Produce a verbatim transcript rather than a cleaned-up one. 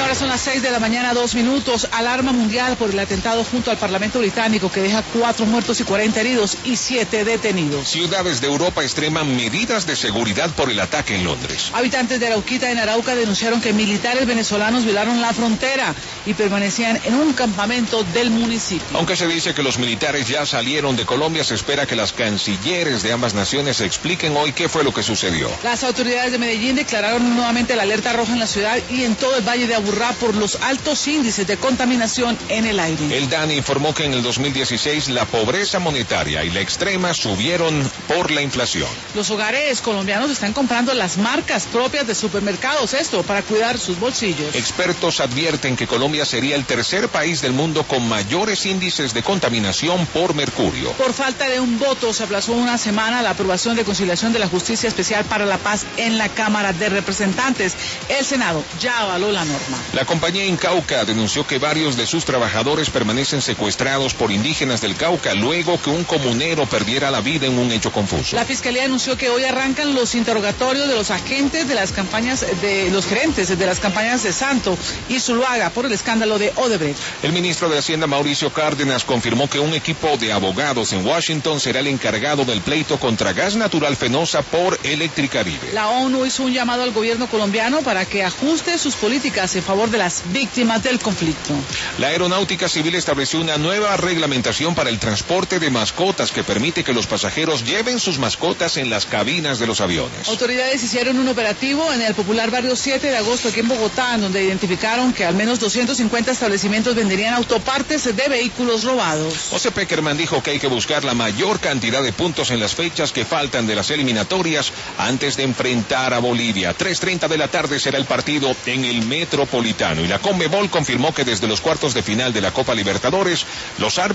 Ahora son las seis de la mañana, dos minutos. Alarma mundial por el atentado junto al Parlamento británico que deja cuatro muertos y cuarenta heridos y siete detenidos. Ciudades de Europa extreman medidas de seguridad por el ataque en Londres. Habitantes de Arauquita, en Arauca, denunciaron que militares venezolanos violaron la frontera y permanecían en un campamento del municipio. Aunque se dice que los militares ya salieron de Colombia, se espera que las cancilleres de ambas naciones expliquen hoy qué fue lo que sucedió. Las autoridades de Medellín declararon nuevamente la alerta roja en la ciudad y en todo el Valle de Aburrá por los altos índices de contaminación en el aire. El DANI informó que en el dos mil dieciséis la pobreza monetaria y la extrema subieron por la inflación. Los hogares colombianos están comprando las marcas propias de supermercados, esto para cuidar sus bolsillos. Expertos advierten que Colombia sería el tercer país del mundo con mayores índices de contaminación por mercurio. Por falta de un voto se aplazó una semana la aprobación de conciliación de la Justicia Especial para la Paz en la Cámara de Representantes. El Senado ya avaló la norma. La compañía Incauca denunció que varios de sus trabajadores permanecen secuestrados por indígenas del Cauca luego que un comunero perdiera la vida en un hecho confuso. La Fiscalía anunció que hoy arrancan los interrogatorios de los agentes de las campañas, de los gerentes de las campañas de Santo y Zuluaga por el escándalo de Odebrecht. El ministro de Hacienda, Mauricio Cárdenas, confirmó que un equipo de abogados en Washington será el encargado del pleito contra Gas Natural Fenosa por Electricaribe. La ONU hizo un llamado al gobierno colombiano para que ajuste sus políticas en favor de las víctimas del conflicto. La Aeronáutica Civil estableció una nueva reglamentación para el transporte de mascotas que permite que los pasajeros lleven sus mascotas en las cabinas de los aviones. Autoridades hicieron un operativo en el popular barrio siete de agosto aquí en Bogotá, en donde identificaron que al menos doscientos cincuenta establecimientos venderían autopartes de vehículos robados. José Peckerman dijo que hay que buscar la mayor cantidad de puntos en las fechas que faltan de las eliminatorias antes de enfrentar a Bolivia. tres treinta de la tarde será el partido en el Metropolitano y la Conmebol confirmó que desde los cuartos de final de la Copa Libertadores los árbitros